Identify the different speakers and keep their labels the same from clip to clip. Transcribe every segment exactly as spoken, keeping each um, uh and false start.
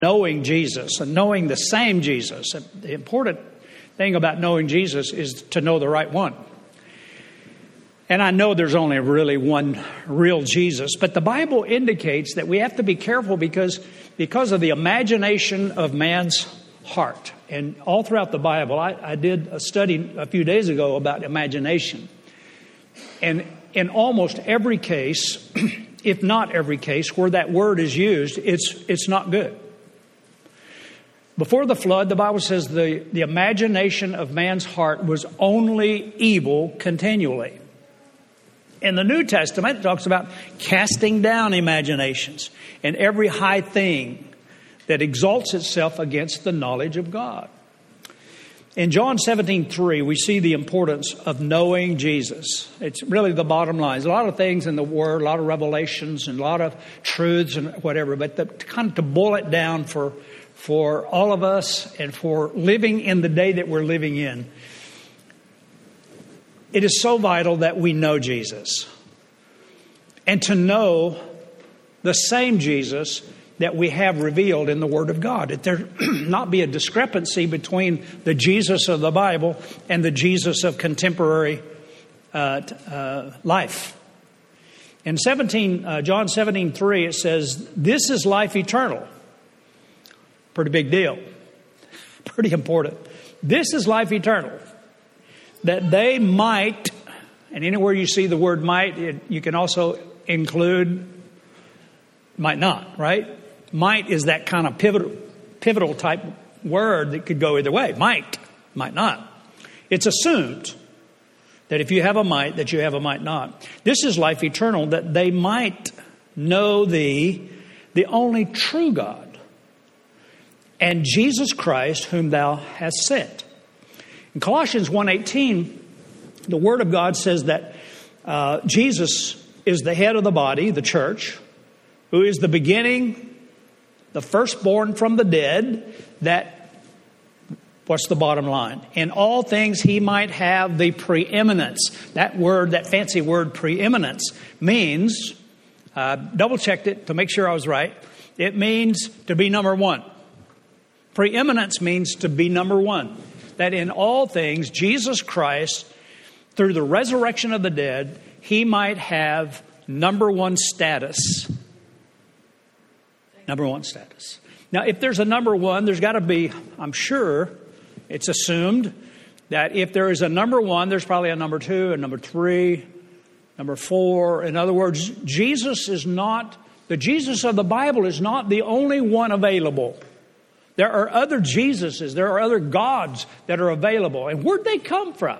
Speaker 1: knowing Jesus and knowing the same Jesus. The important thing about knowing Jesus is to know the right one. And I know there's only really one real Jesus, but the Bible indicates that we have to be careful because, because of the imagination of man's heart. And all throughout the Bible, I, I did a study a few days ago about imagination. And in almost every case, if not every case, where that word is used, it's it's not good. Before the flood, the Bible says the, the imagination of man's heart was only evil continually. In the New Testament, it talks about casting down imaginations and every high thing that exalts itself against the knowledge of God. In John seventeen three, we see the importance of knowing Jesus. It's really the bottom line. There's a lot of things in the Word, a lot of revelations and a lot of truths and whatever, but the, kind of to boil it down for, for all of us and for living in the day that we're living in, it is so vital that we know Jesus. And to know the same Jesus that we have revealed in the Word of God. That there not be a discrepancy between the Jesus of the Bible and the Jesus of contemporary uh, uh, life. In seventeen, uh, John seventeen three, it says, "This is life eternal." Pretty big deal. Pretty important. This is life eternal. That they might, and anywhere you see the word might, it, you can also include might not, right? Might is that kind of pivotal, pivotal type word that could go either way. Might, might not. It's assumed that if you have a might, that you have a might not. This is life eternal, that they might know thee, the only true God, and Jesus Christ, whom thou hast sent. In Colossians one eighteen, the Word of God says that uh, Jesus is the head of the body, the church, who is the beginning, the firstborn from the dead, that, what's the bottom line? In all things he might have the preeminence. That word, that fancy word preeminence, means, uh, double-checked it to make sure I was right, it means to be number one. Preeminence means to be number one. That in all things, Jesus Christ, through the resurrection of the dead, he might have number one status. Number one status. Now, if there's a number one, there's got to be, I'm sure, it's assumed that if there is a number one, there's probably a number two, a number three, number four. In other words, Jesus is not, the Jesus of the Bible is not the only one available. There are other Jesuses, there are other gods that are available. And where'd they come from?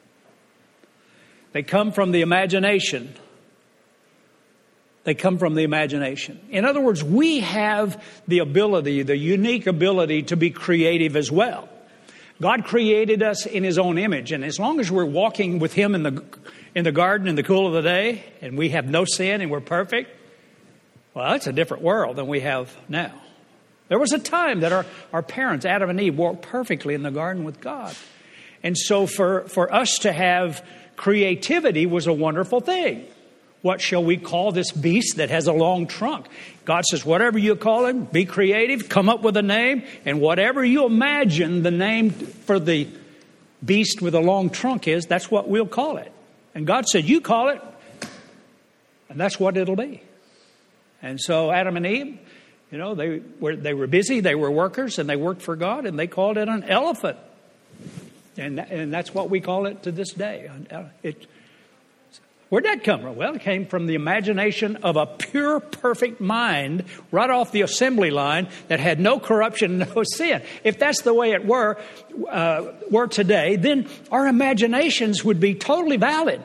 Speaker 1: They come from the imagination. They come from the imagination. In other words, we have the ability, the unique ability to be creative as well. God created us in his own image. And as long as we're walking with him in the in the garden in the cool of the day, and we have no sin and we're perfect, well, it's a different world than we have now. There was a time that our, our parents, Adam and Eve, walked perfectly in the garden with God. And so for, for us to have creativity was a wonderful thing. What shall we call this beast that has a long trunk? God says, whatever you call him, be creative, come up with a name, and whatever you imagine the name for the beast with a long trunk is, that's what we'll call it. And God said, you call it, and that's what it'll be. And so Adam and Eve, you know, they were they were busy, they were workers, and they worked for God, and they called it an elephant. And, and that's what we call it to this day. It Where'd that come from? Well, it came from the imagination of a pure, perfect mind right off the assembly line that had no corruption, no sin. If that's the way it were, uh, were today, then our imaginations would be totally valid.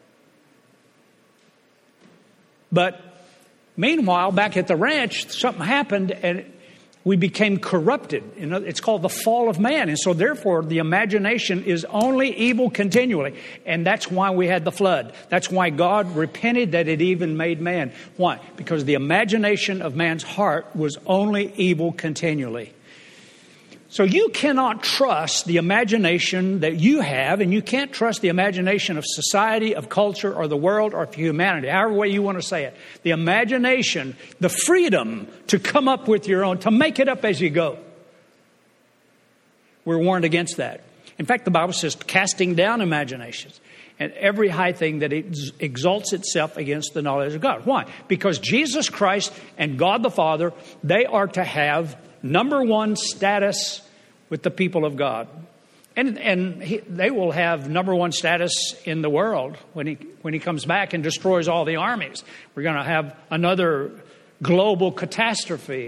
Speaker 1: But meanwhile, back at the ranch, something happened and we became corrupted. You know, it's called the fall of man. And so therefore, the imagination is only evil continually. And that's why we had the flood. That's why God repented that it even made man. Why? Because the imagination of man's heart was only evil continually. So you cannot trust the imagination that you have, and you can't trust the imagination of society, of culture, or the world, or of humanity, however way you want to say it. The imagination, the freedom to come up with your own, to make it up as you go. We're warned against that. In fact, the Bible says casting down imaginations and every high thing that ex- exalts itself against the knowledge of God. Why? Because Jesus Christ and God the Father, they are to have number one status with the people of God. And and he, they will have number one status in the world when he when he comes back and destroys all the armies. We're going to have another global catastrophe.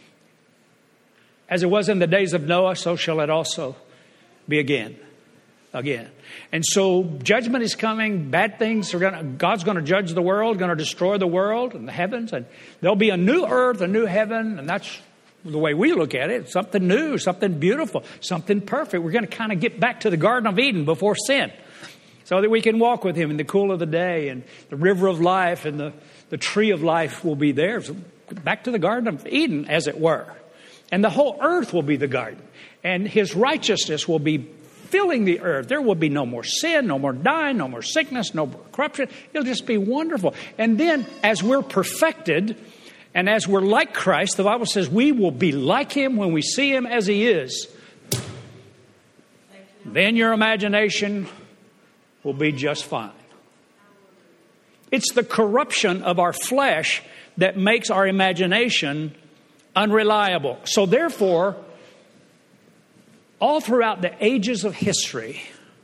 Speaker 1: As it was in the days of Noah, so shall it also be again. Again. And so judgment is coming. Bad things are going to, God's going to judge the world, going to destroy the world and the heavens. And there'll be a new earth, a new heaven. And that's the way we look at it. Something new, something beautiful, something perfect. We're going to kind of get back to the Garden of Eden before sin, so that we can walk with him in the cool of the day, and the river of life and the, the tree of life will be there. So back to the Garden of Eden, as it were. And the whole earth will be the garden. And his righteousness will be filling the earth. There will be no more sin, no more dying, no more sickness, no more corruption. It'll just be wonderful. And then as we're perfected and as we're like Christ, the Bible says we will be like him when we see him as he is. Then your imagination will be just fine. It's the corruption of our flesh that makes our imagination unreliable. So therefore, all throughout the ages of history,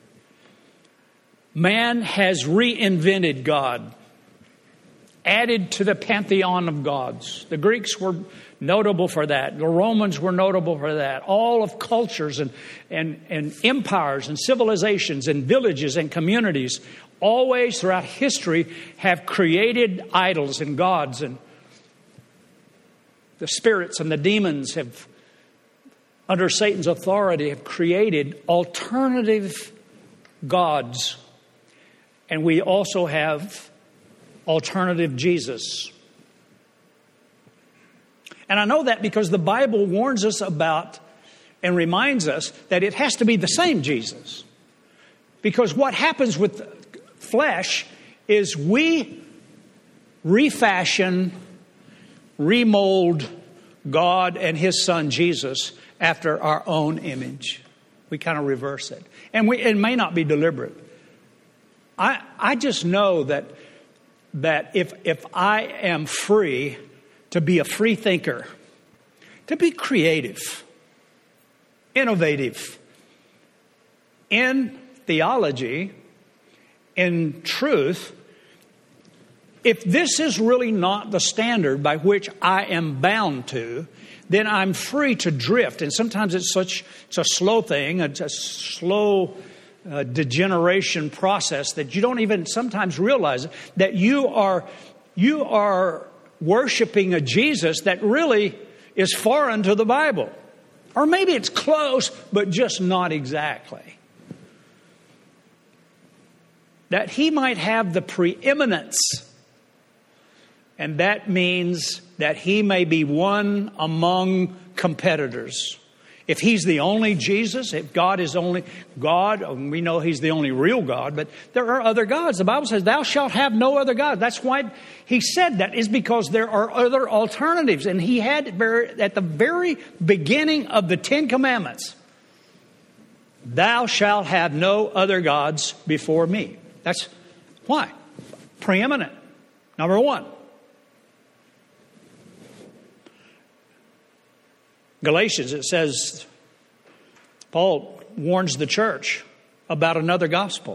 Speaker 1: man has reinvented God, added to the pantheon of gods. The Greeks were notable for that. The Romans were notable for that. All of cultures and, and, and empires and civilizations and villages and communities always throughout history have created idols and gods, and the spirits and the demons have, under Satan's authority, have created alternative gods. And we also have alternative Jesus. And I know that because the Bible warns us about and reminds us that it has to be the same Jesus. Because what happens with flesh is we refashion, remold God and his son Jesus after our own image. We kind of reverse it. And we, it may not be deliberate. I I just know that that if if I am free to be a free thinker, to be creative, innovative in theology, in truth, if this is really not the standard by which I am bound to, then I'm free to drift. And sometimes it's such it's a slow thing, it's a slow uh, degeneration process that you don't even sometimes realize that you are you are worshiping a Jesus that really is foreign to the Bible. Or maybe it's close, but just not exactly. That he might have the preeminence. And that means that he may be one among competitors. If he's the only Jesus, if God is only God, and we know he's the only real God, but there are other gods. The Bible says, thou shalt have no other God. That's why he said that, is because there are other alternatives. And he had at the very beginning of the Ten Commandments, thou shalt have no other gods before me. That's why. Preeminent. Number one. Galatians, it says, Paul warns the church about another gospel.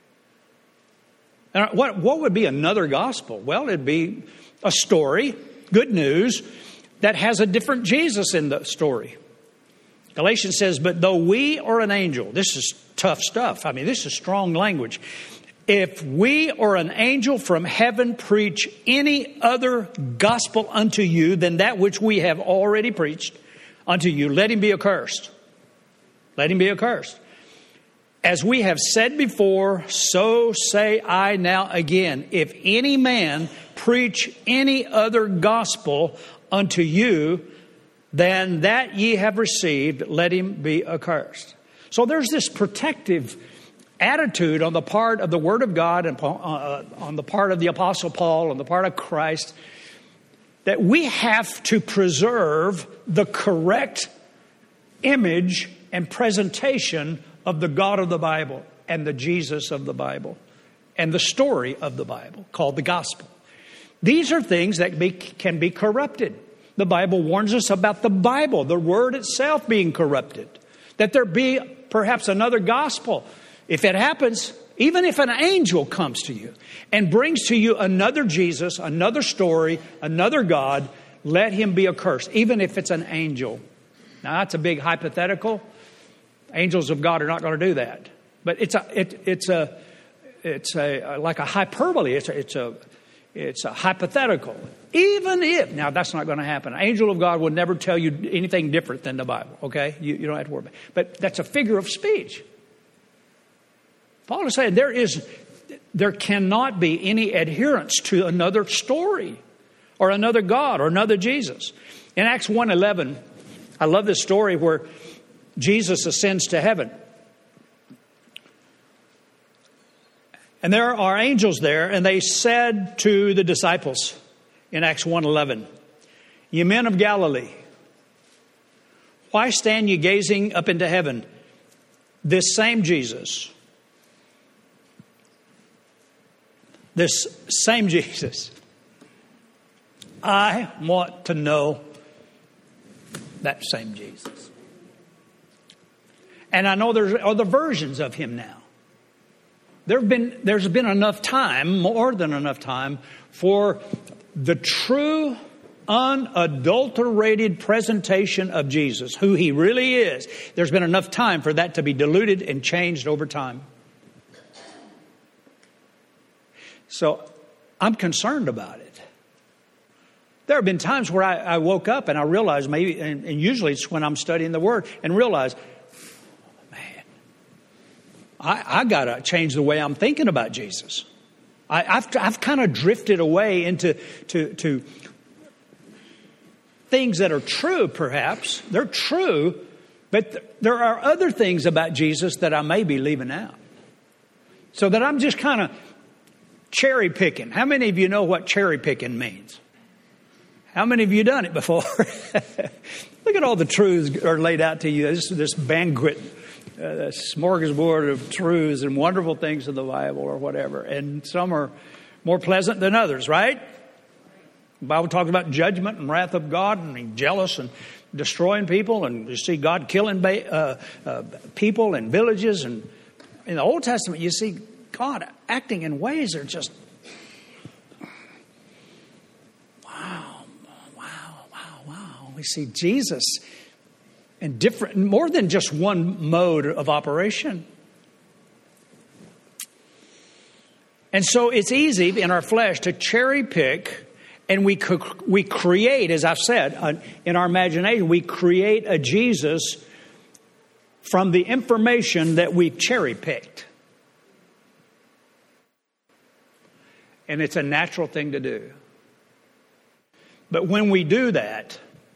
Speaker 1: And what, what would be another gospel? Well, it'd be a story, good news, that has a different Jesus in the story. Galatians says, but though we or an angel, this is tough stuff. I mean, this is strong language. If we or an angel from heaven preach any other gospel unto you than that which we have already preached unto you, let him be accursed. Let him be accursed. As we have said before, so say I now again. If any man preach any other gospel unto you than that ye have received, let him be accursed. So there's this protective attitude on the part of the Word of God and uh, on the part of the Apostle Paul, on the part of Christ, that we have to preserve the correct image and presentation of the God of the Bible and the Jesus of the Bible and the story of the Bible called the gospel. These are things that be, can be corrupted. The Bible warns us about the Bible, the Word itself being corrupted, that there be perhaps another gospel. If it happens, even if an angel comes to you and brings to you another Jesus, another story, another God, let him be accursed, even if it's an angel. Now, that's a big hypothetical. Angels of God are not going to do that. But it's a, it, it's a, it's a, like a hyperbole. It's a, it's a, it's a hypothetical. Even if, now that's not going to happen. An angel of God will never tell you anything different than the Bible, okay? You, you don't have to worry about it. But that's a figure of speech. Paul is saying there is, there cannot be any adherence to another story or another God or another Jesus. In Acts one eleven, I love this story where Jesus ascends to heaven. And there are angels there, and they said to the disciples in Acts one eleven, ye men of Galilee, why stand ye gazing up into heaven? This same Jesus, this same Jesus, I want to know that same Jesus. And I know there's other versions of him now. There have been, there's been enough time, more than enough time, for the true, unadulterated presentation of Jesus, who he really is. There's been enough time for that to be diluted and changed over time. So I'm concerned about it. There have been times where I, I woke up and I realized maybe, and, and usually it's when I'm studying the Word, and realize, man, I, I got to change the way I'm thinking about Jesus. I, I've, I've kind of drifted away into to, to things that are true, perhaps. They're true, but th- there are other things about Jesus that I may be leaving out. So that I'm just kind of cherry picking. How many of you know what cherry picking means? How many of you done it before? Look at all the truths are laid out to you. This, this banquet, uh, this smorgasbord of truths and wonderful things of the Bible or whatever. And some are more pleasant than others, right? The Bible talks about judgment and wrath of God and being jealous and destroying people. And you see God killing ba- uh, uh, people and villages. And in the Old Testament, you see God acting in ways that are just, wow, wow, wow, wow. We see Jesus in different, more than just one mode of operation. And so it's easy in our flesh to cherry pick, and we we create, as I've said, uh, in our imagination, we create a Jesus from the information that we've cherry picked. And it's a natural thing to do. But when we do that,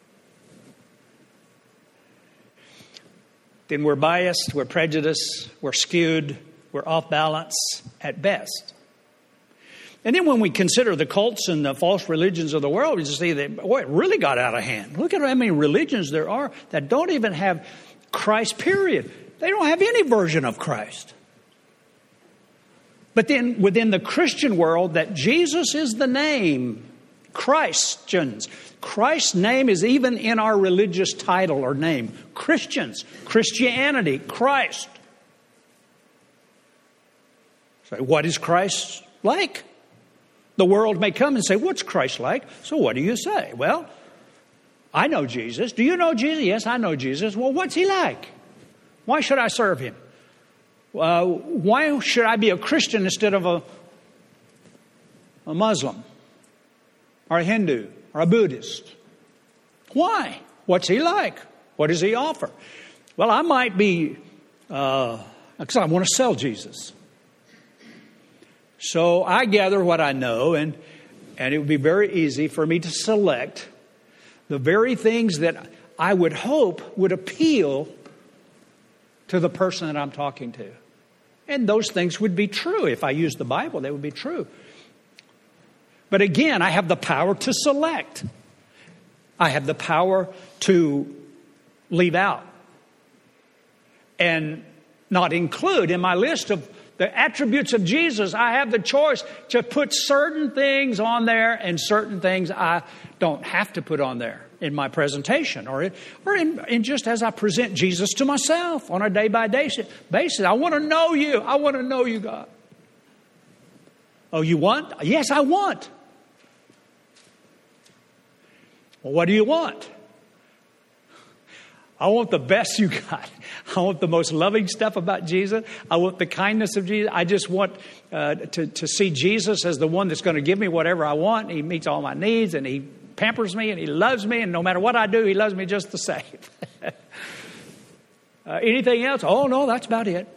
Speaker 1: then we're biased, we're prejudiced, we're skewed, we're off balance at best. And then when we consider the cults and the false religions of the world, we just see that, boy, it really got out of hand. Look at how many religions there are that don't even have Christ, period. They don't have any version of Christ. But then within the Christian world, that Jesus is the name. Christians. Christ's name is even in our religious title or name. Christians. Christianity. Christ. So what is Christ like? The world may come and say, what's Christ like? So what do you say? Well, I know Jesus. Do you know Jesus? Yes, I know Jesus. Well, what's he like? Why should I serve him? Uh, why should I be a Christian instead of a, a Muslim or a Hindu or a Buddhist? Why? What's he like? What does he offer? Well, I might be, uh, because I want to sell Jesus. So I gather what I know, and, and it would be very easy for me to select the very things that I would hope, would appeal to the person that I'm talking to. And those things would be true. If I used the Bible, they would be true. But again, I have the power to select. I have the power to leave out and not include in my list of the attributes of Jesus. I have the choice to put certain things on there and certain things I don't have to put on there in my presentation or in, or in, in just as I present Jesus to myself on a day-by-day basis. I want to know you. I want to know you, God. Oh, you want? Yes, I want. Well, what do you want? I want the best you got. I want the most loving stuff about Jesus. I want the kindness of Jesus. I just want uh, to, to see Jesus as the one that's going to give me whatever I want. He meets all my needs and He pampers me and He loves me. And no matter what I do, He loves me just the same. uh, anything else? Oh, no, that's about it.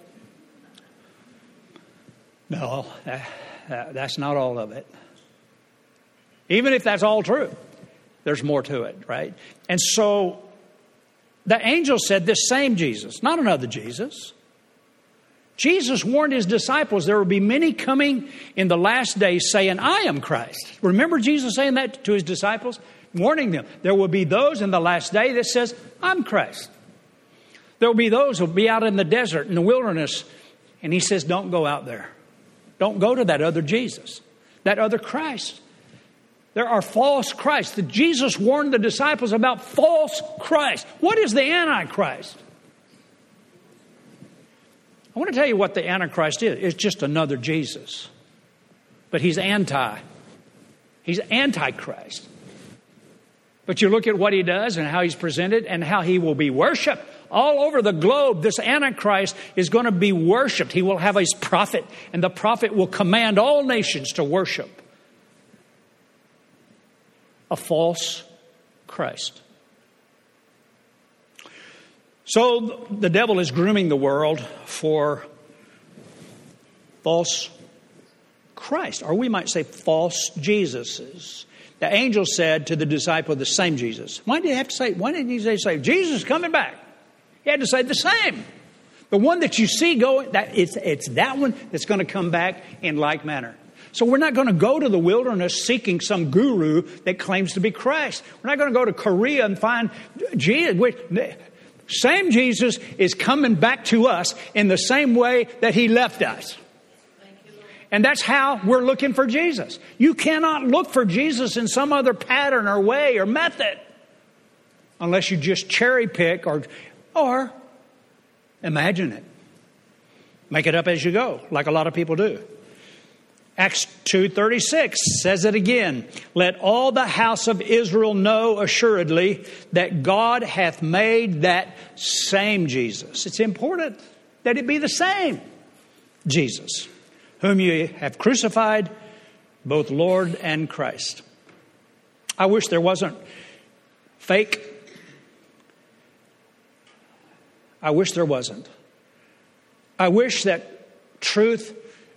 Speaker 1: No, that, that, that's not all of it. Even if that's all true, there's more to it, right? And so the angel said this same Jesus, not another Jesus. Jesus warned His disciples there will be many coming in the last days saying, I am Christ. Remember Jesus saying that to His disciples? Warning them. There will be those in the last day that says, I'm Christ. There will be those who will be out in the desert, in the wilderness. And He says, don't go out there. Don't go to that other Jesus, that other Christ. There are false Christs. The Jesus warned the disciples about false Christ. What is the Antichrist? I want to tell you what the Antichrist is. It's just another Jesus. But he's anti. He's Antichrist. But you look at what he does and how he's presented and how he will be worshipped. All over the globe, this Antichrist is going to be worshipped. He will have his prophet, and the prophet will command all nations to worship a false Christ. So the devil is grooming the world for false Christ, or we might say false Jesuses. The angel said to the disciple, the same Jesus. Why did he have to say, why didn't he say, Jesus is coming back? He had to say the same. The one that you see going, that it's, it's that one that's going to come back in like manner. So we're not going to go to the wilderness seeking some guru that claims to be Christ. We're not going to go to Korea and find Jesus. Same Jesus is coming back to us in the same way that He left us. And that's how we're looking for Jesus. You cannot look for Jesus in some other pattern or way or method unless you just cherry pick or, or imagine it. Make it up as you go, like a lot of people do. Acts two thirty-six says it again. Let all the house of Israel know assuredly that God hath made that same Jesus. It's important that it be the same Jesus, whom you have crucified, both Lord and Christ. I wish there wasn't fake. I wish there wasn't. I wish that truth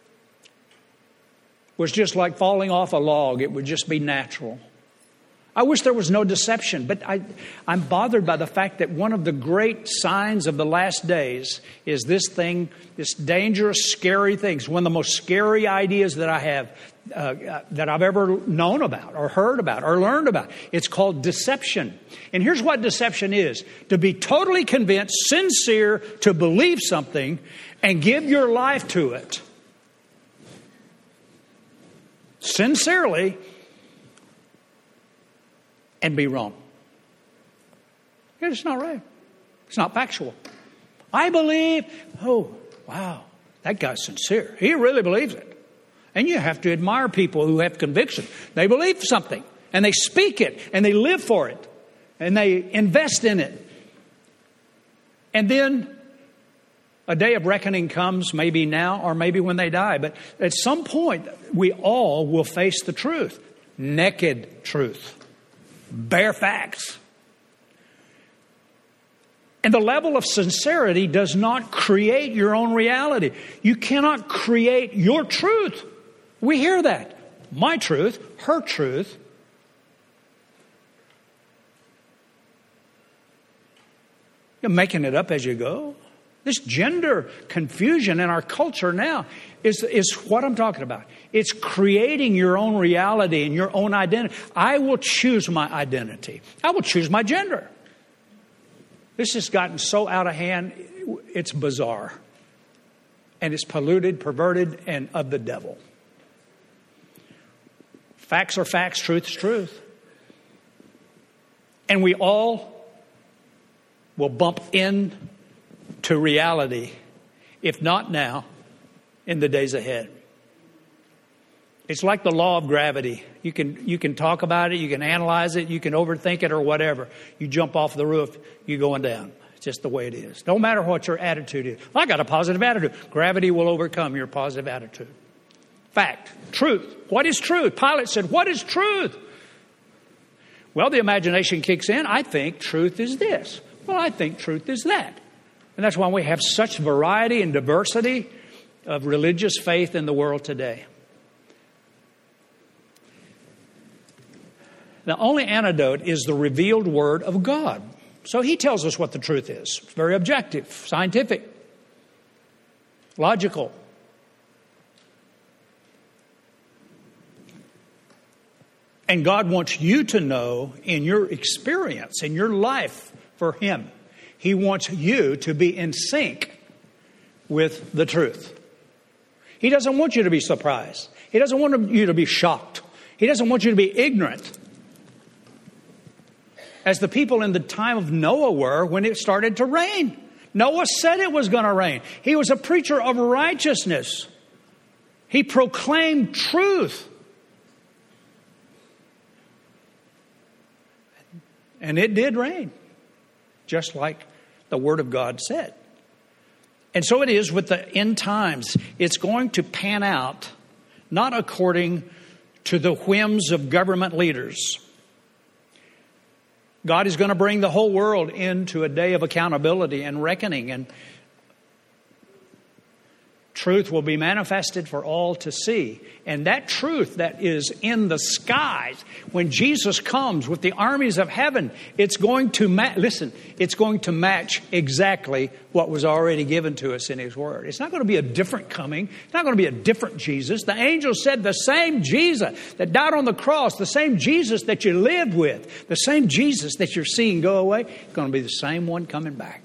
Speaker 1: was just like falling off a log. It would just be natural. I wish there was no deception, but I, I'm bothered by the fact that one of the great signs of the last days is this thing, this dangerous, scary thing. It's one of the most scary ideas that I have, uh, uh, that I've ever known about or heard about or learned about. It's called deception. And here's what deception is. To be totally convinced, sincere, to believe something and give your life to it. Sincerely, and be wrong. It's not right. It's not factual. I believe, oh, wow, that guy's sincere. He really believes it. And you have to admire people who have conviction. They believe something, and they speak it, and they live for it, and they invest in it. And then a day of reckoning comes, maybe now or maybe when they die. But at some point, we all will face the truth. Naked truth. Bare facts. And the level of sincerity does not create your own reality. You cannot create your truth. We hear that. My truth, her truth. You're making it up as you go. This gender confusion in our culture now is, is what I'm talking about. It's creating your own reality and your own identity. I will choose my identity. I will choose my gender. This has gotten so out of hand, it's bizarre. And it's polluted, perverted, and of the devil. Facts are facts, truth is truth. And we all will bump into reality, if not now, in the days ahead. It's like the law of gravity. You can you can talk about it, you can analyze it, you can overthink it or whatever. You jump off the roof, you're going down. It's just the way it is. No matter what your attitude is. Well, I got a positive attitude. Gravity will overcome your positive attitude. Fact. Truth. What is truth? Pilate said, what is truth? Well, the imagination kicks in. I think truth is this. Well, I think truth is that. And that's why we have such variety and diversity of religious faith in the world today. The only antidote is the revealed Word of God. So He tells us what the truth is. It's very objective, scientific, logical. And God wants you to know in your experience, in your life for Him, He wants you to be in sync with the truth. He doesn't want you to be surprised. He doesn't want you to be shocked. He doesn't want you to be ignorant. As the people in the time of Noah were when it started to rain. Noah said it was going to rain. He was a preacher of righteousness. He proclaimed truth. And it did rain, just like the Word of God said. And so it is with the end times. It's going to pan out, not according to the whims of government leaders. God is going to bring the whole world into a day of accountability and reckoning, and truth will be manifested for all to see. And that truth that is in the skies, when Jesus comes with the armies of heaven, it's going to, ma- listen, it's going to match exactly what was already given to us in His Word. It's not going to be a different coming. It's not going to be a different Jesus. The angel said the same Jesus that died on the cross, the same Jesus that you lived with, the same Jesus that you're seeing go away, is going to be the same one coming back.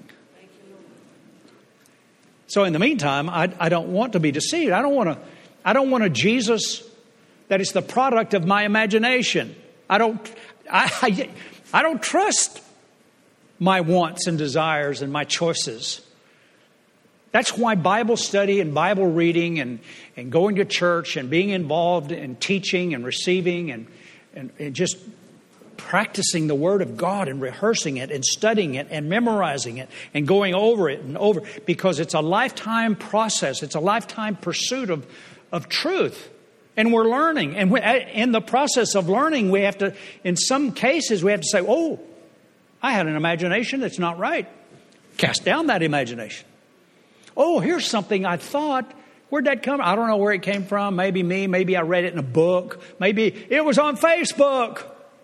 Speaker 1: So in the meantime, I, I don't want to be deceived. I don't want to. I don't want a Jesus that is the product of my imagination. I don't. I, I, I don't trust my wants and desires and my choices. That's why Bible study and Bible reading and, and going to church and being involved in teaching and receiving and, and, and just practicing the Word of God and rehearsing it and studying it and memorizing it and going over it and over, because it's a lifetime process. It's a lifetime pursuit of, of truth. And we're learning. And we, in the process of learning, we have to, in some cases, we have to say, oh, I had an imagination that's not right. Cast down that imagination. Oh, here's something I thought. Where'd that come from? I don't know where it came from. Maybe me. Maybe I read it in a book. Maybe it was on Facebook.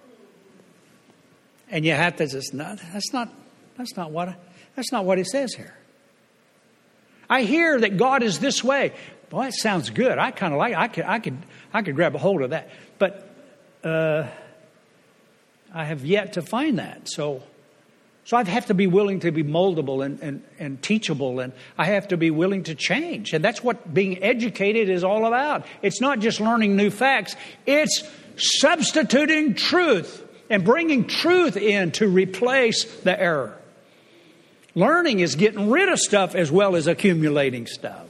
Speaker 1: And you have to just, no, that's not, that's not what, that's not what it says here. I hear that God is this way. Boy, it sounds good. I kind of like, I could, I could, I could grab a hold of that. But uh, I have yet to find that. So, so I have to be willing to be moldable and, and, and teachable, and I have to be willing to change. And that's what being educated is all about. It's not just learning new facts. It's substituting truth. And bringing truth in to replace the error. Learning is getting rid of stuff as well as accumulating stuff.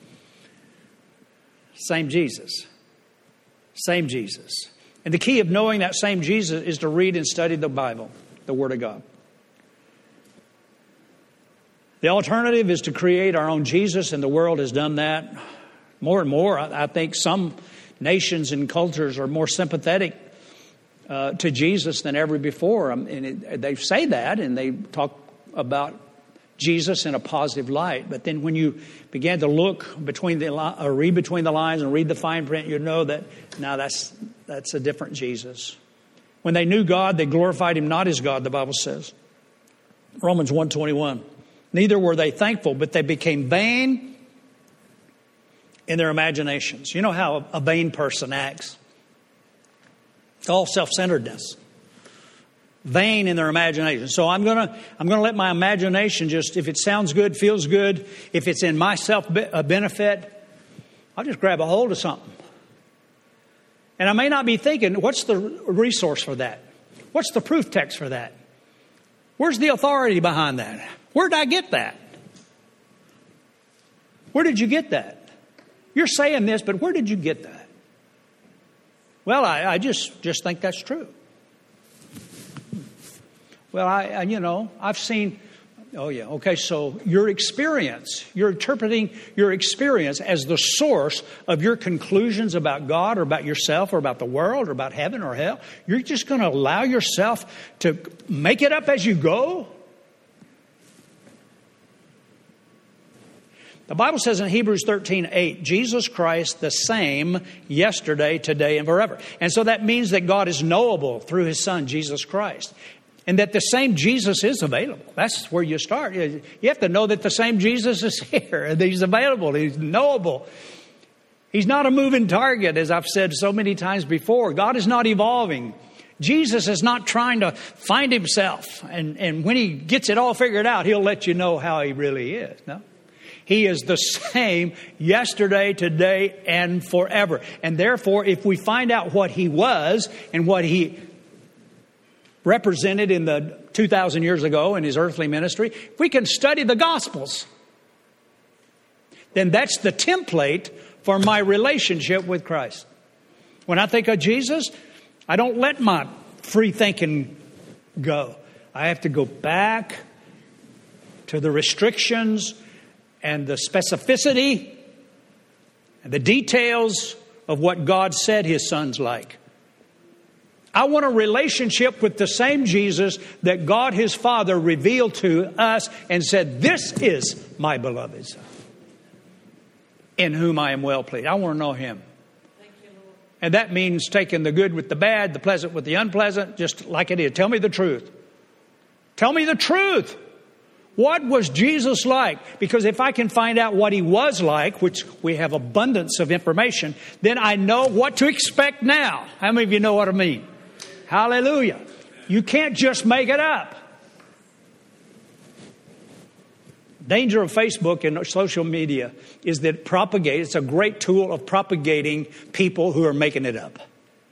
Speaker 1: Same Jesus. Same Jesus. And the key of knowing that same Jesus is to read and study the Bible, the Word of God. The alternative is to create our own Jesus, and the world has done that more and more. I think some nations and cultures are more sympathetic Uh, to Jesus than ever before. Um, and it, they say that, and they talk about Jesus in a positive light. But then when you begin to look between the uh, read between the lines and read the fine print, you know that now that's that's a different Jesus. When they knew God, they glorified Him not as God, the Bible says. Romans one twenty-one. Neither were they thankful, but they became vain in their imaginations. You know how a vain person acts? It's all self-centeredness. Vain in their imagination. So I'm going to I'm going to let my imagination just, if it sounds good, feels good, if it's in my self-benefit, I'll just grab a hold of something. And I may not be thinking, what's the resource for that? What's the proof text for that? Where's the authority behind that? Where did I get that? Where did you get that? You're saying this, but where did you get that? Well, I, I just, just think that's true. Well, I, I, you know, I've seen, oh yeah, okay, so your experience, you're interpreting your experience as the source of your conclusions about God or about yourself or about the world or about heaven or hell. You're just going to allow yourself to make it up as you go? The Bible says in Hebrews thirteen eight, Jesus Christ the same yesterday, today, and forever. And so that means that God is knowable through His Son, Jesus Christ. And that the same Jesus is available. That's where you start. You have to know that the same Jesus is here. And He's available. He's knowable. He's not a moving target, as I've said so many times before. God is not evolving. Jesus is not trying to find Himself. And, and when He gets it all figured out, He'll let you know how He really is. No? He is the same yesterday, today, and forever. And therefore, if we find out what He was and what He represented in the two thousand years ago in His earthly ministry, if we can study the Gospels, then that's the template for my relationship with Christ. When I think of Jesus, I don't let my free thinking go. I have to go back to the restrictions and the specificity and the details of what God said His Son's like. I want a relationship with the same Jesus that God His Father revealed to us and said, this is my beloved Son, in whom I am well pleased. I want to know Him.
Speaker 2: Thank you, Lord.
Speaker 1: And that means taking the good with the bad, the pleasant with the unpleasant, just like it is. Tell me the truth. Tell me the truth. What was Jesus like? Because if I can find out what He was like, which we have abundance of information, then I know what to expect now. How many of you know what I mean? Hallelujah. You can't just make it up. Danger of Facebook and social media is that it propagates. It's a great tool of propagating people who are making it up.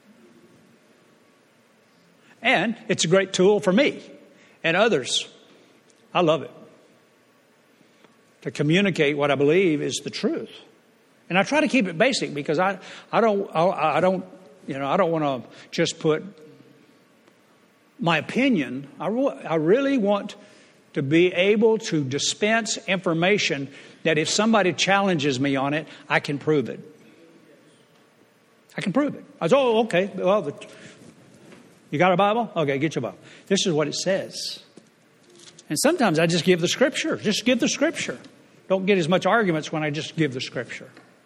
Speaker 1: And it's a great tool for me and others. I love it. To communicate what I believe is the truth. And I try to keep it basic because I, I don't, I, I don't, you know, I don't want to just put my opinion. I, I really want to be able to dispense information that if somebody challenges me on it, I can prove it. I can prove it. I was, oh, okay. Well, the, you got a Bible? Okay, get your Bible. This is what it says. And sometimes I just give the Scripture. Just give the Scripture. Don't get as much arguments when I just give the Scripture.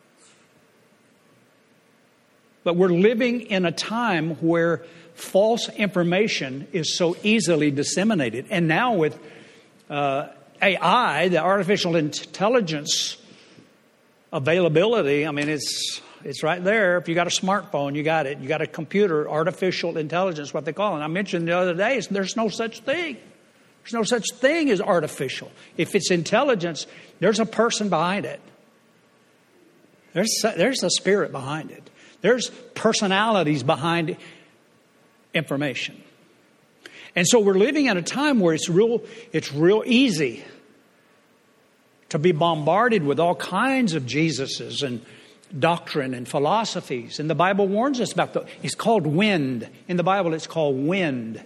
Speaker 1: But we're living in a time where false information is so easily disseminated. And now with uh, A I, the artificial intelligence availability, I mean, it's it's right there. If you got a smartphone, you got it. You got a computer, artificial intelligence, what they call it. And I mentioned the other day, there's no such thing. There's no such thing as artificial. If it's intelligence, there's a person behind it. There's there's a spirit behind it. There's personalities behind information. And so we're living in a time where it's real, it's real easy to be bombarded with all kinds of Jesuses and doctrine and philosophies. And the Bible warns us about the, it's called wind. In the Bible, it's called wind.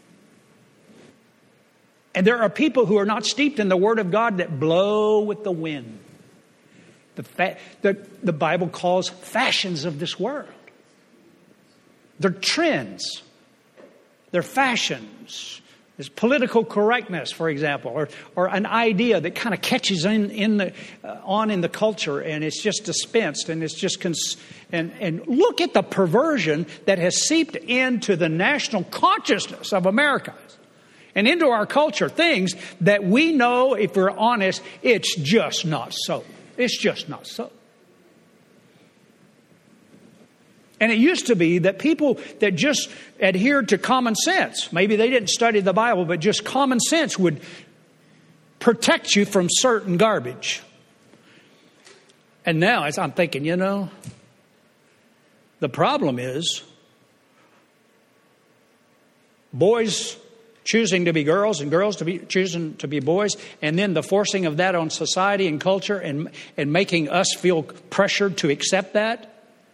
Speaker 1: And there are people who are not steeped in the Word of God that blow with the wind. The, fa- the, the Bible calls fashions of this world. They're trends. They're fashions. There's political correctness, for example, or or an idea that kind of catches in, in the, uh, on in the culture, and it's just dispensed, and it's just cons- and and look at the perversion that has seeped into the national consciousness of America. and into our culture things that we know, if we're honest, it's just not so. It's just not so. And it used to be that people that just adhered to common sense, maybe they didn't study the Bible, but just common sense would protect you from certain garbage. And now as I'm thinking, you know, the problem is boys choosing to be girls and girls to be choosing to be boys, and then the forcing of that on society and culture and, and making us feel pressured to accept that.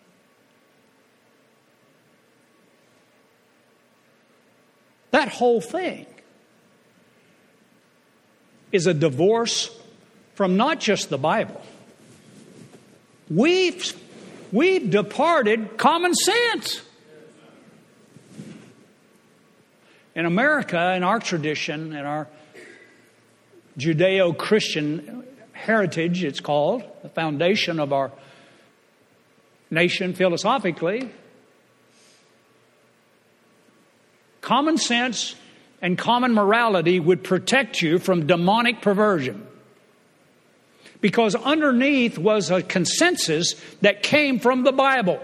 Speaker 1: That whole thing is a divorce from not just the Bible. We've, we've departed common sense. In America, in our tradition, in our Judeo-Christian heritage, it's called, the foundation of our nation philosophically, common sense and common morality would protect you from demonic perversion. Because underneath was a consensus that came from the Bible.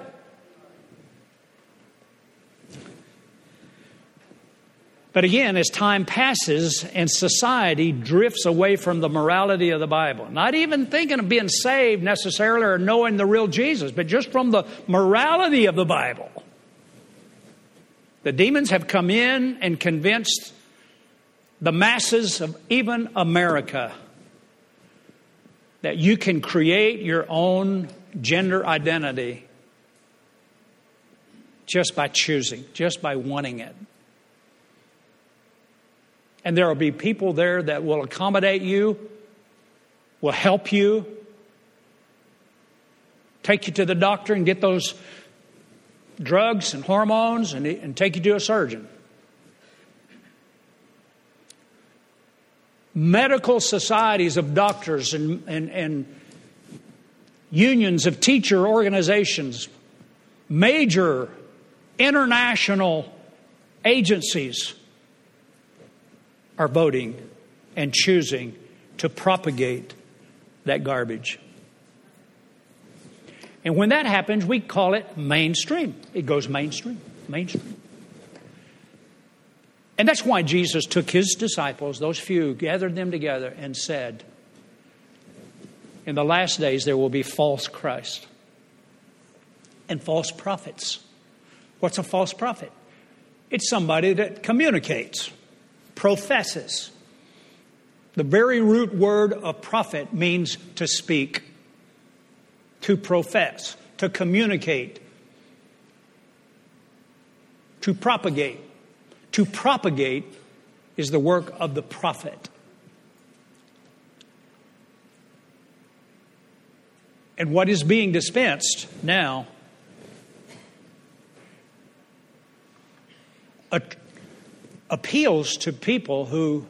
Speaker 1: But again, as time passes and society drifts away from the morality of the Bible, not even thinking of being saved necessarily or knowing the real Jesus, but just from the morality of the Bible, the demons have come in and convinced the masses of even America that you can create your own gender identity just by choosing, just by wanting it. And there will be people there that will accommodate you, will help you, take you to the doctor and get those drugs and hormones and, and take you to a surgeon. Medical societies of doctors and, and, and unions of teacher organizations, major international agencies are voting and choosing to propagate that garbage. And when that happens, we call it mainstream. It goes mainstream, mainstream. And that's why Jesus took his disciples, those few, gathered them together and said, in the last days there will be false Christ and false prophets. What's a false prophet? It's somebody that communicates, professes. The very root word of prophet means to speak, to profess, to communicate, to propagate. To propagate is the work of the prophet. And what is being dispensed now a- appeals to people who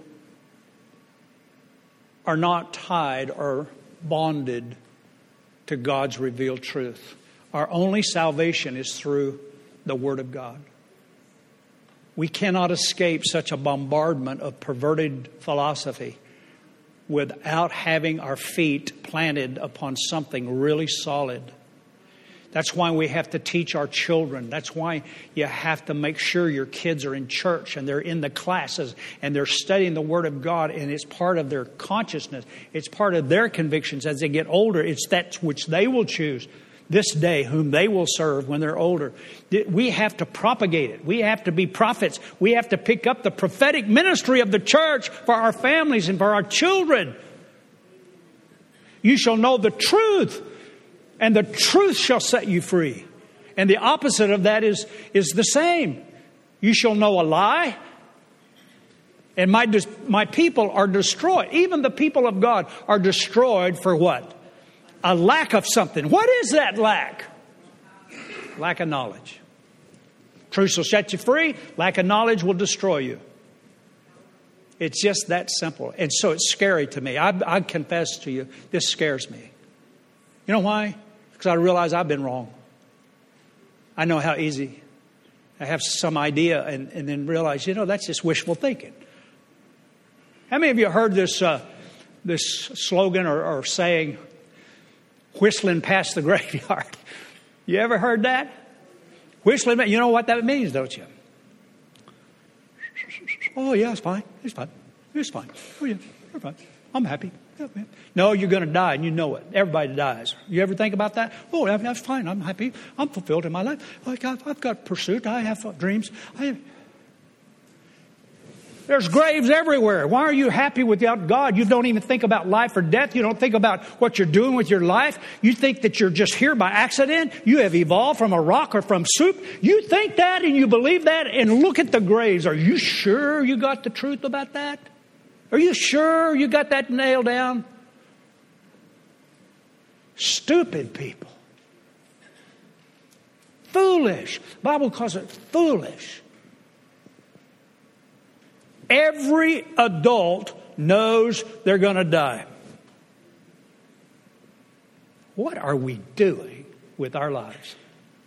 Speaker 1: are not tied or bonded to God's revealed truth. Our only salvation is through the Word of God. We cannot escape such a bombardment of perverted philosophy without having our feet planted upon something really solid. That's why we have to teach our children. That's why you have to make sure your kids are in church and they're in the classes and they're studying the Word of God, and it's part of their consciousness. It's part of their convictions as they get older. It's that which they will choose this day, whom they will serve when they're older. We have to propagate it. We have to be prophets. We have to pick up the prophetic ministry of the church for our families and for our children. You shall know the truth, and the truth shall set you free. And the opposite of that is, is the same. You shall know a lie, and my, my people are destroyed. Even the people of God are destroyed for what? A lack of something. What is that lack? Lack of knowledge. Truth will set you free. Lack of knowledge will destroy you. It's just that simple. And so it's scary to me. I, I confess to you, this scares me. You know why? Because I realize I've been wrong. I know how easy. I have some idea and, and then realize, you know, that's just wishful thinking. How many of you heard this uh, this slogan or, or saying, whistling past the graveyard? You ever heard that? Whistling, you know what that means, don't you? Oh, yeah, it's fine. It's fine. It's fine. Oh, yeah, you're fine. I'm happy. Yeah, yeah. No, you're going to die, and you know it. Everybody dies. You ever think about that? Oh, that's fine. I'm happy. I'm fulfilled in my life. I've got, I've got pursuit. I have dreams. I have... There's graves everywhere. Why are you happy without God? You don't even think about life or death. You don't think about what you're doing with your life. You think that you're just here by accident. You have evolved from a rock or from soup. You think that and you believe that, and look at the graves. Are you sure you got the truth about that? Are you sure you got that nailed down? Stupid people. Foolish. The Bible calls it foolish. Every adult knows they're going to die. What are we doing with our lives?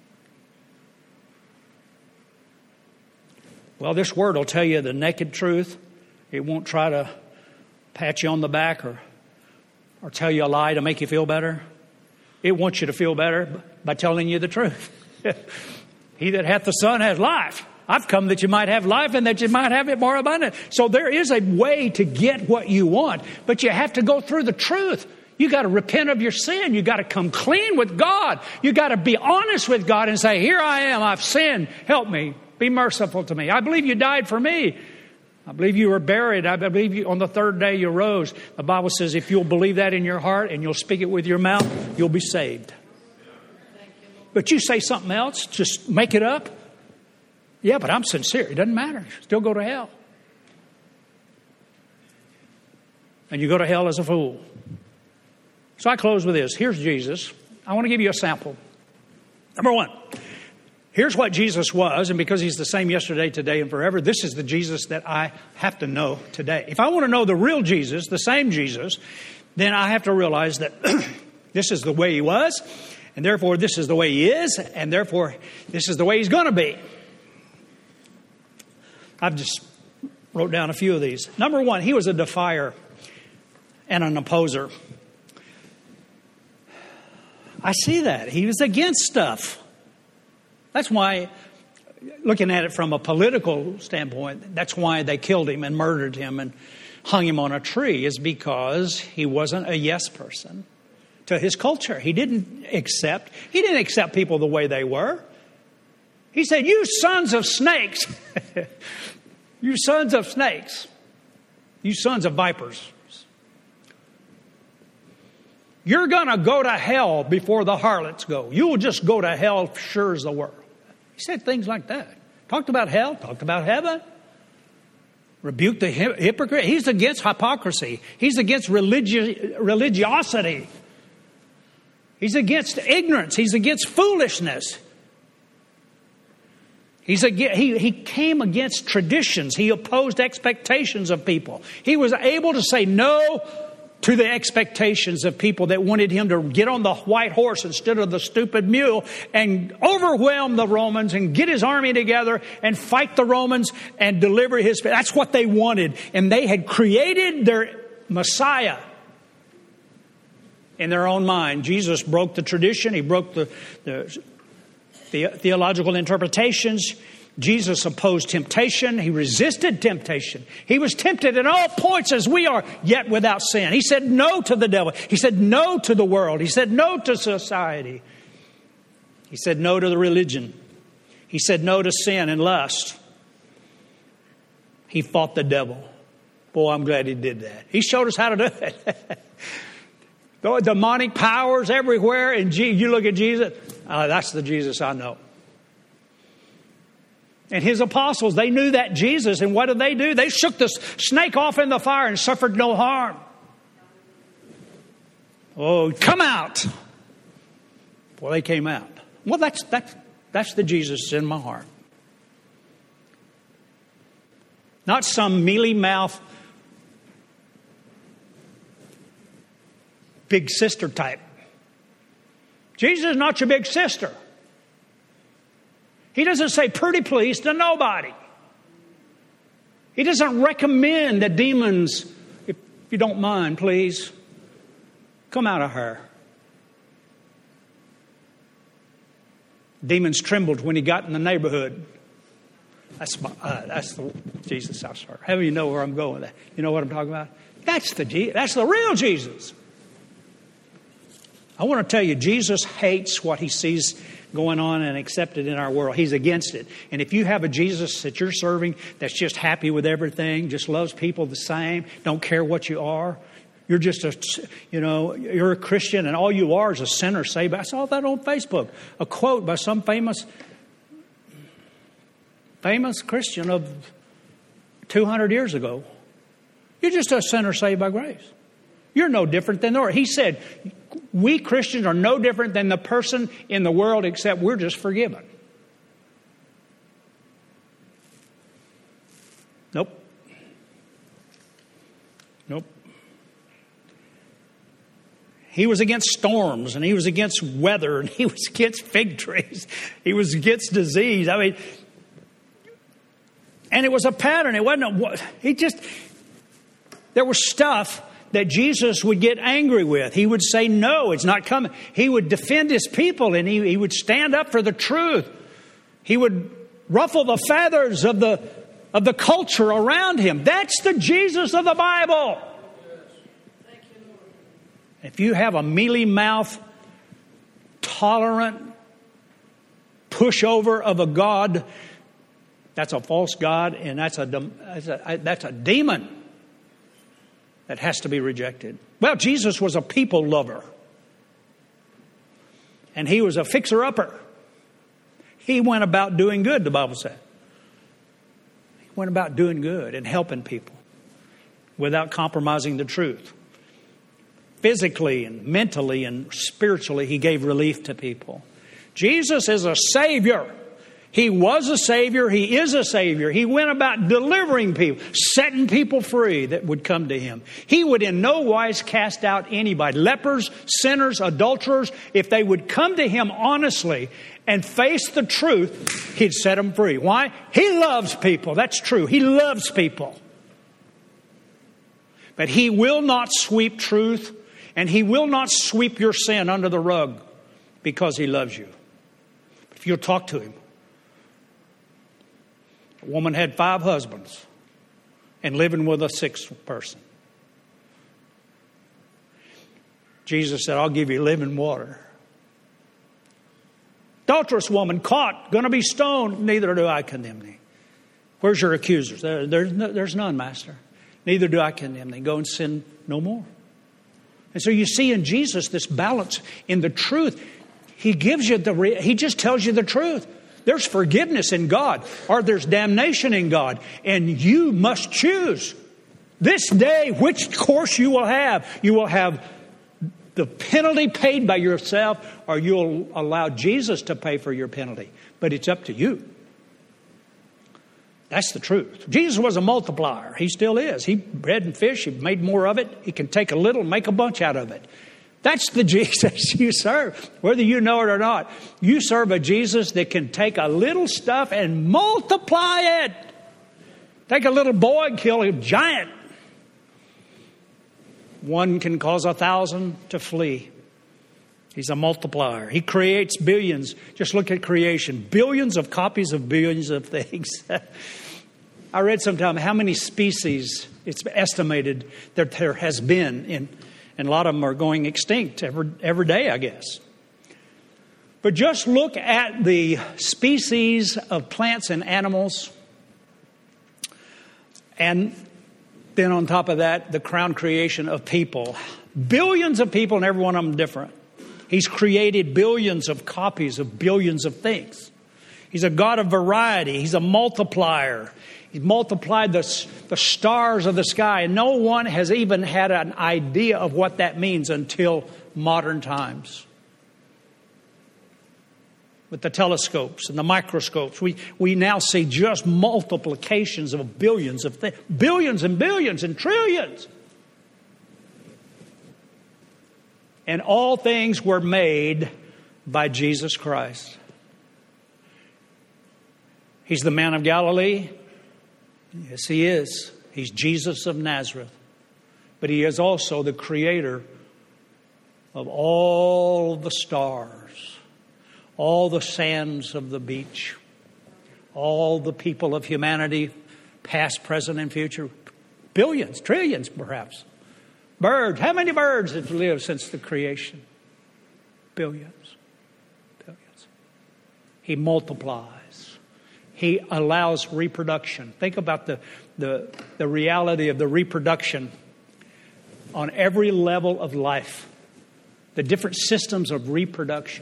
Speaker 1: Well, this word will tell you the naked truth. It won't try to pat you on the back or, or tell you a lie to make you feel better. It wants you to feel better by telling you the truth. He that hath the Son has life. I've come that you might have life and that you might have it more abundant. So there is a way to get what you want, but you have to go through the truth. You got to repent of your sin. You got to come clean with God. You got to be honest with God and say, here I am. I've sinned. Help me. Be merciful to me. I believe you died for me. I believe you were buried. I believe you on the third day you rose. The Bible says if you'll believe that in your heart and you'll speak it with your mouth, you'll be saved. But you say something else, just make it up. Yeah, but I'm sincere. It doesn't matter. Still go to hell. And you go to hell as a fool. So I close with this. Here's Jesus. I want to give you a sample. Number one, here's what Jesus was. And because he's the same yesterday, today, and forever, this is the Jesus that I have to know today. If I want to know the real Jesus, the same Jesus, then I have to realize that this is the way he was. And therefore, this is the way he is. And therefore, this is the way he's going to be. I've just wrote down a few of these. Number one, he was a defier and an opposer. I see that. He was against stuff. That's why, looking at it from a political standpoint, that's why they killed him and murdered him and hung him on a tree, is because he wasn't a yes person to his culture. He didn't accept, he didn't accept people the way they were. He said, you sons of snakes, you sons of snakes, you sons of vipers, you're going to go to hell before the harlots go. You will just go to hell sure as the world. He said things like that. Talked about hell, talked about heaven. Rebuked the hypocrite. He's against hypocrisy. He's against religi- religiosity. He's against ignorance. He's against foolishness. He's a, he, he came against traditions. He opposed expectations of people. He was able to say no to the expectations of people that wanted him to get on the white horse instead of the stupid mule and overwhelm the Romans and get his army together and fight the Romans and deliver his... That's what they wanted. And they had created their Messiah in their own mind. Jesus broke the tradition. He broke the... the The theological interpretations. Jesus opposed temptation. He resisted temptation. He was tempted in all points as we are, yet without sin. He said no to the devil. He said no to the world. He said no to society. He said no to the religion. He said no to sin and lust. He fought the devil. Boy, I'm glad he did that. He showed us how to do it. The demonic powers everywhere. And you look at Jesus, uh, that's the Jesus I know. And his apostles, they knew that Jesus. And what did they do? They shook the snake off in the fire and suffered no harm. Oh, come out. Well, they came out. Well, that's, that's, that's the Jesus in my heart. Not some mealy-mouthed big sister type. Jesus is not your big sister. He doesn't say pretty please to nobody. He doesn't recommend that demons If you don't mind, please, come out of her. Demons trembled when he got in the neighborhood. That's my, uh, that's the Jesus I serve. How do you know where I'm going with that? You know what I'm talking about? That's the that's the real Jesus. I want to tell you, Jesus hates what he sees going on and accepted in our world. He's against it. And if you have a Jesus that you're serving that's just happy with everything, just loves people the same, don't care what you are, you're just a, you know, you're a Christian and all you are is a sinner saved. I saw that on Facebook, a quote by some famous, famous Christian of two hundred years ago. You're just a sinner saved by grace. You're no different than the world. He said, we Christians are no different than the person in the world except we're just forgiven. Nope. Nope. He was against storms, and he was against weather, and he was against fig trees. He was against disease. I mean, and it was a pattern. It wasn't a, he just, there was stuff that Jesus would get angry with. He would say, no, it's not coming. He would defend his people, and he, he would stand up for the truth. He would ruffle the feathers of the, of the culture around him. That's the Jesus of the Bible. If you have a mealy-mouthed, tolerant pushover of a God, that's a false God, and that's a, that's a, that's a demon that has to be rejected. Well, Jesus was a people lover. And he was a fixer-upper. He went about doing good, the Bible said. He went about doing good and helping people without compromising the truth. Physically and mentally and spiritually, he gave relief to people. Jesus is a Savior. He was a Savior. He is a Savior. He went about delivering people, setting people free that would come to him. He would in no wise cast out anybody. Lepers, sinners, adulterers, if they would come to him honestly and face the truth, he'd set them free. Why? He loves people. That's true. He loves people. But he will not sweep truth, and he will not sweep your sin under the rug because he loves you. If you'll talk to him. A woman had five husbands and living with a sixth person. Jesus said, I'll give you living water. Adulterous woman caught, going to be stoned. Neither do I condemn thee. Where's your accusers? There, there's, no, there's none, Master. Neither do I condemn thee. Go and sin no more. And so you see in Jesus this balance in the truth. He gives you the, he just tells you the truth. There's forgiveness in God, or there's damnation in God. And you must choose this day which course you will have. You will have the penalty paid by yourself, or you'll allow Jesus to pay for your penalty. But it's up to you. That's the truth. Jesus was a multiplier. He still is. He bread and fish. He made more of it. He can take a little and make a bunch out of it. That's the Jesus you serve, whether you know it or not. You serve a Jesus that can take a little stuff and multiply it. Take a little boy and kill a giant. One can cause a thousand to flee. He's a multiplier. He creates billions. Just look at creation. Billions of copies of billions of things. I read sometime how many species it's estimated that there has been in. And a lot of them are going extinct every, every day, I guess. But just look at the species of plants and animals. And then on top of that, the crown creation of people. Billions of people, and every one of them different. He's created billions of copies of billions of things. He's a God of variety. He's a multiplier. He's multiplied the, the stars of the sky. And no one has even had an idea of what that means until modern times. With the telescopes and the microscopes, we, we now see just multiplications of billions of things. Billions and billions and trillions. And all things were made by Jesus Christ. He's the man of Galilee. Yes, he is. He's Jesus of Nazareth. but He is also the creator of all the stars, all the sands of the beach, all the people of humanity, past, present, and future. Billions, trillions perhaps. Birds. How many birds have lived since the creation? Billions. Billions. He multiplies. He allows reproduction. Think about the, the, the reality of the reproduction on every level of life. The different systems of reproduction.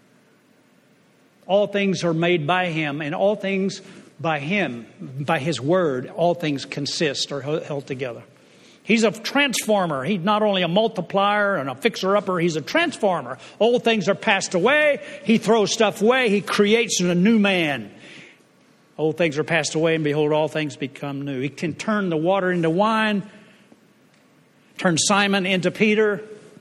Speaker 1: All things are made by Him, and all things by Him, by His Word, all things consist or held together. He's a transformer. He's not only a multiplier and a fixer-upper, He's a transformer. Old things are passed away. He throws stuff away. He creates a new man. Old things are passed away, and behold, all things become new. He can turn the water into wine, turn Simon into Peter,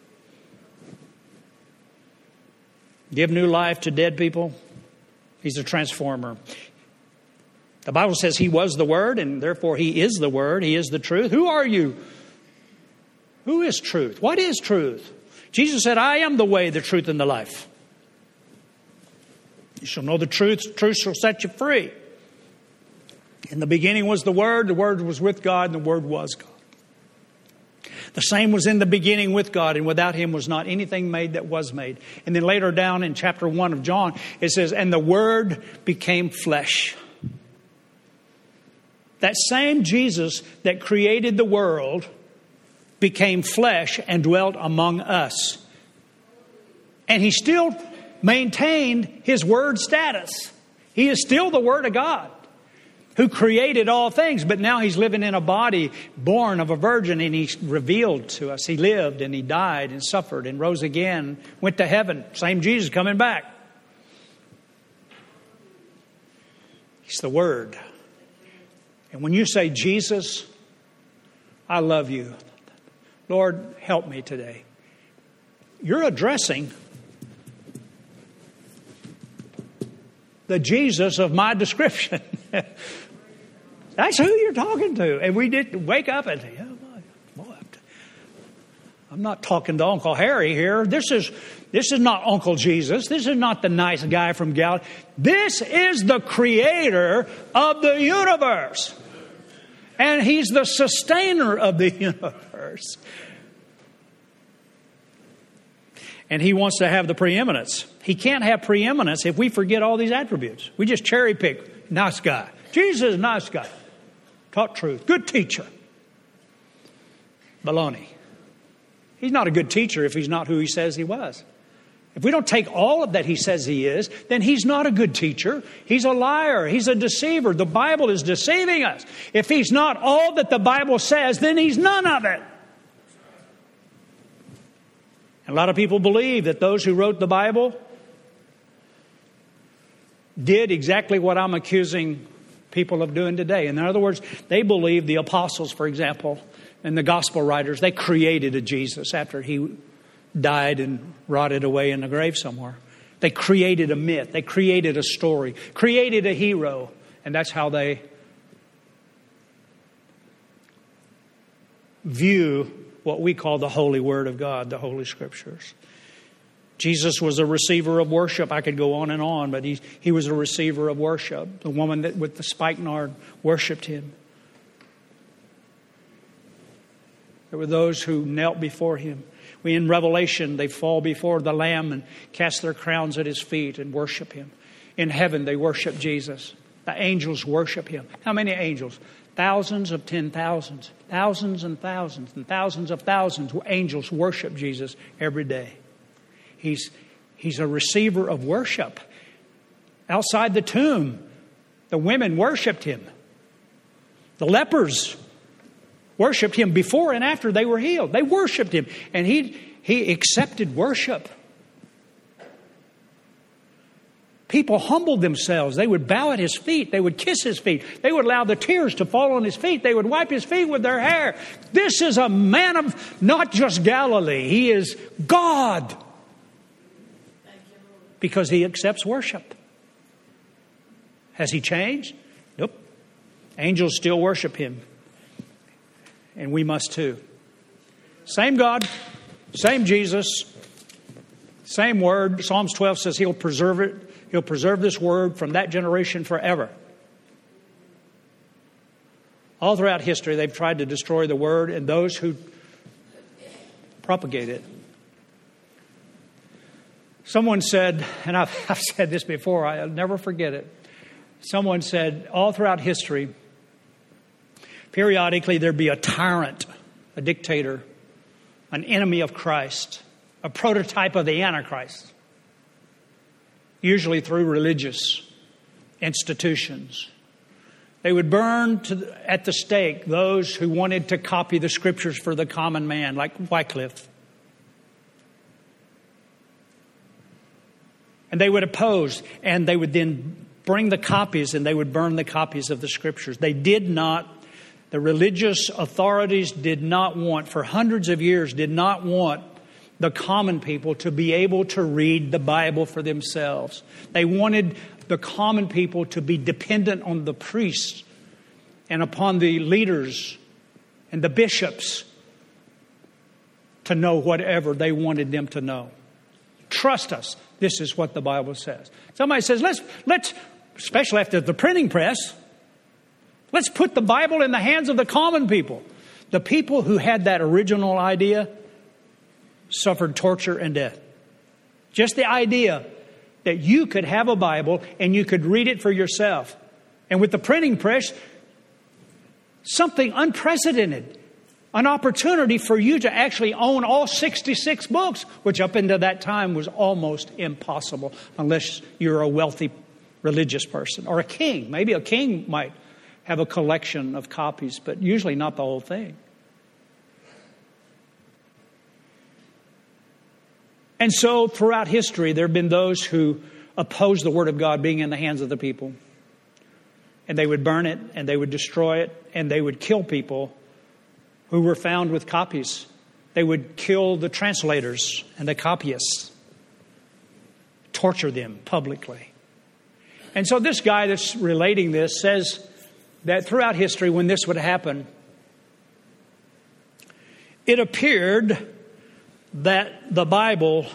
Speaker 1: give new life to dead people. He's a transformer. The Bible says He was the Word, and therefore He is the Word. He is the truth. Who are you? Who is truth? What is truth? Jesus said, I am the way, the truth, and the life. You shall know the truth. The truth shall set you free. In the beginning was the Word. The Word was with God, and the Word was God. The same was in the beginning with God, and without Him was not anything made that was made. And then later down in chapter one of John, it says, and the Word became flesh. That same Jesus that created the world became flesh and dwelt among us. And He still maintained His Word status. He is still the Word of God, who created all things, but now He's living in a body born of a virgin, and He's revealed to us. He lived and He died and suffered and rose again, went to heaven. Same Jesus coming back. He's the Word. And when you say, Jesus, I love you. Lord, help me today. You're addressing the Jesus of my description. That's who you're talking to. And we did wake up and say, oh boy, I'm not talking to Uncle Harry here. This is, this is not Uncle Jesus. This is not the nice guy from Galilee. This is the creator of the universe. And He's the sustainer of the universe. And He wants to have the preeminence. He can't have preeminence if we forget all these attributes. We just cherry pick. Nice guy. Jesus is a nice guy. Taught truth. Good teacher. Baloney. He's not a good teacher if He's not who He says He was. If we don't take all of that He says He is, then He's not a good teacher. He's a liar. He's a deceiver. The Bible is deceiving us. If He's not all that the Bible says, then He's none of it. And a lot of people believe that those who wrote the Bible did exactly what I'm accusing people of doing today. In other words, they believe the apostles, for example, and the gospel writers, they created a Jesus after He died and rotted away in the grave somewhere. They created a myth. They created a story, created a hero. And that's how they view what we call the Holy Word of God, the Holy Scriptures. Jesus was a receiver of worship. I could go on and on, but he, he was a receiver of worship. The woman that with the spikenard worshipped Him. There were those who knelt before Him. We in Revelation, they fall before the Lamb and cast their crowns at His feet and worship Him. In heaven, they worship Jesus. The angels worship Him. How many angels? Thousands of ten thousands. Thousands and thousands and thousands of thousands of angels worship Jesus every day. He's, he's a receiver of worship. Outside the tomb, the women worshiped Him. The lepers worshipped Him before and after they were healed. They worshiped Him, and he, he accepted worship. People humbled themselves. They would bow at His feet. They would kiss His feet. They would allow the tears to fall on His feet. They would wipe His feet with their hair. This is a man of not just Galilee. He is God. Because He accepts worship. Has He changed? Nope. Angels still worship Him. And we must too. Same God, same Jesus, same word. Psalms twelve says He'll preserve it. He'll preserve this word from that generation forever. All throughout history, they've tried to destroy the word and those who propagate it. Someone said, and I've, I've said this before, I'll never forget it. Someone said, all throughout history, periodically there'd be a tyrant, a dictator, an enemy of Christ, a prototype of the Antichrist, usually through religious institutions. They would burn to, at the stake those who wanted to copy the Scriptures for the common man, like Wycliffe. And they would oppose, and they would then bring the copies, and they would burn the copies of the Scriptures. They did not, the religious authorities did not want, for hundreds of years, did not want the common people to be able to read the Bible for themselves. They wanted the common people to be dependent on the priests and upon the leaders and the bishops to know whatever they wanted them to know. Trust us. This is what the Bible says. Somebody says, let's, let's, especially after the printing press, let's put the Bible in the hands of the common people. The people who had that original idea suffered torture and death. Just the idea that you could have a Bible and you could read it for yourself. And with the printing press, something unprecedented. An opportunity for you to actually own all sixty-six books, which up until that time was almost impossible unless you're a wealthy religious person or a king. Maybe a king might have a collection of copies, but usually not the whole thing. And so throughout history, there have been those who opposed the Word of God being in the hands of the people. And they would burn it, and they would destroy it, and they would kill people who were found with copies. They would kill the translators and the copyists, torture them publicly. And so this guy that's relating this says that throughout history, when this would happen, it appeared that the Bible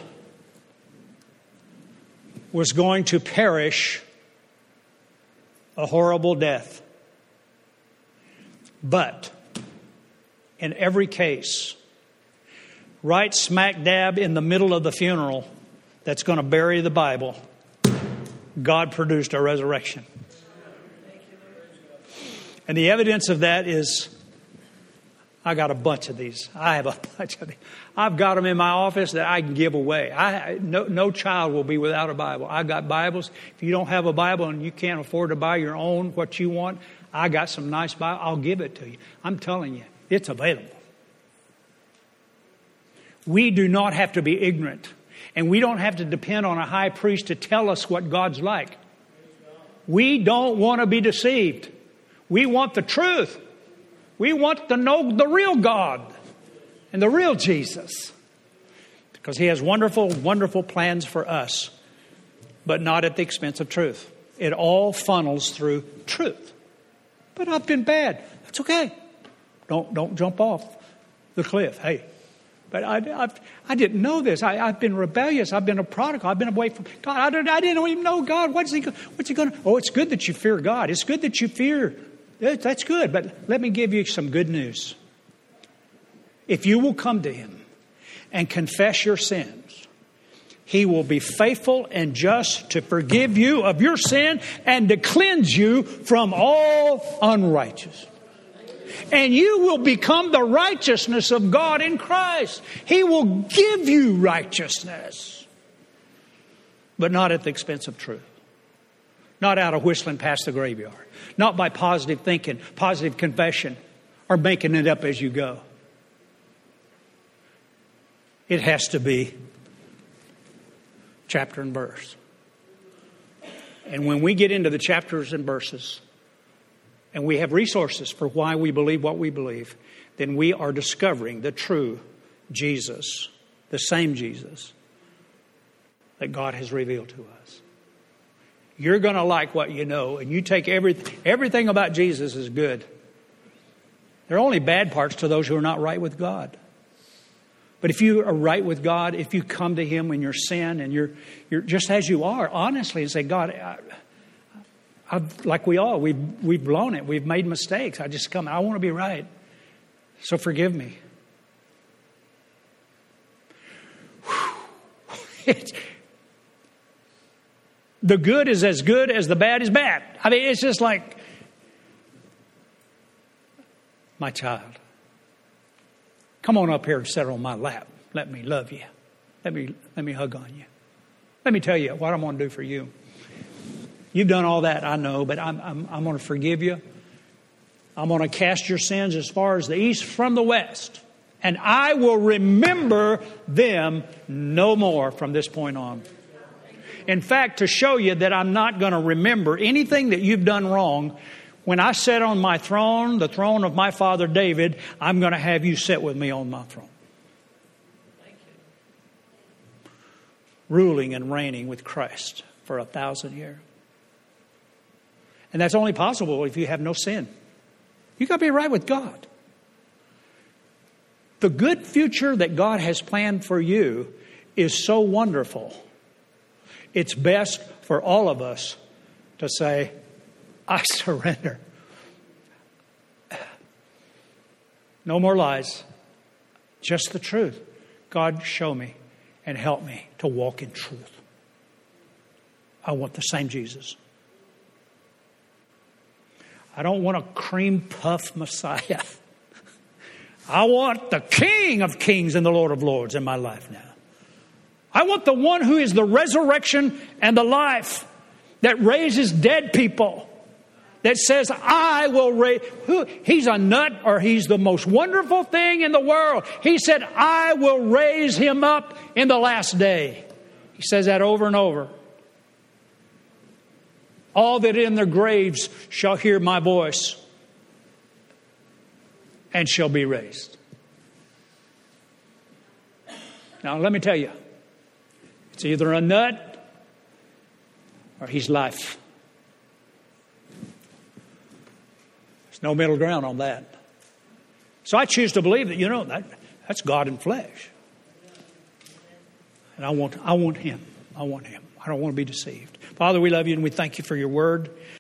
Speaker 1: was going to perish a horrible death. But in every case, right smack dab in the middle of the funeral that's going to bury the Bible, God produced a resurrection. And the evidence of that is, I got a bunch of these. I have a bunch of these. I've got them in my office that I can give away. I, no, no child will be without a Bible. I've got Bibles. If you don't have a Bible and you can't afford to buy your own, what you want, I got some nice Bible. I'll give it to you. I'm telling you, it's available. We do not have to be ignorant. And we don't have to depend on a high priest to tell us what God's like. We don't want to be deceived. We want the truth. We want to know the real God and the real Jesus. Because He has wonderful, wonderful plans for us, but not at the expense of truth. It all funnels through truth. But I've been bad. That's okay. Don't don't jump off the cliff. Hey, but I I've, I didn't know this. I, I've been rebellious. I've been a prodigal. I've been away from God. I didn't, I didn't even know God. What's He? What's He going to? Oh, it's good that you fear God. It's good that you fear. That's good. But let me give you some good news. If you will come to Him and confess your sins, He will be faithful and just to forgive you of your sin and to cleanse you from all unrighteousness. And you will become the righteousness of God in Christ. He will give you righteousness, but not at the expense of truth. Not out of whistling past the graveyard. Not by positive thinking, positive confession, or making it up as you go. It has to be chapter and verse. And when we get into the chapters and verses, and we have resources for why we believe what we believe, then we are discovering the true Jesus, the same Jesus that God has revealed to us. You're going to like what you know, and you take everything, everything about Jesus is good. There are only bad parts to those who are not right with God. But if you are right with God, if you come to Him in your sin and you're you're just as you are, honestly, and say, God, I, I've, like we all, we've we've blown it, we've made mistakes. I just come, I want to be right, so forgive me. It's, the good is as good as the bad is bad. I mean, it's just like, my child, come on up here and sit on my lap. Let me love you. Let me let me hug on you. Let me tell you what I'm going to do for you. You've done all that, I know, but I'm I'm, I'm going to forgive you. I'm going to cast your sins as far as the east from the west, and I will remember them no more from this point on. In fact, to show you that I'm not going to remember anything that you've done wrong, when I sit on my throne, the throne of my father David, I'm going to have you sit with me on my throne. Ruling and reigning with Christ for a thousand years. And that's only possible if you have no sin. You've got to be right with God. The good future that God has planned for you is so wonderful. It's best for all of us to say, I surrender. No more lies. Just the truth. God, show me and help me to walk in truth. I want the same Jesus. I don't want a cream puff Messiah. I want the King of Kings and the Lord of Lords in my life now. I want the one who is the resurrection and the life, that raises dead people. That says, I will raise... Who? He's a nut, or he's the most wonderful thing in the world. He said, I will raise him up in the last day. He says that over and over. All that in their graves shall hear my voice and shall be raised. Now, let me tell you. It's either a nut or he's life. No middle ground on that. So I choose to believe that, you know, that that's God in flesh. And I want I want him. I want him. I don't want to be deceived. Father, we love you and we thank you for your word.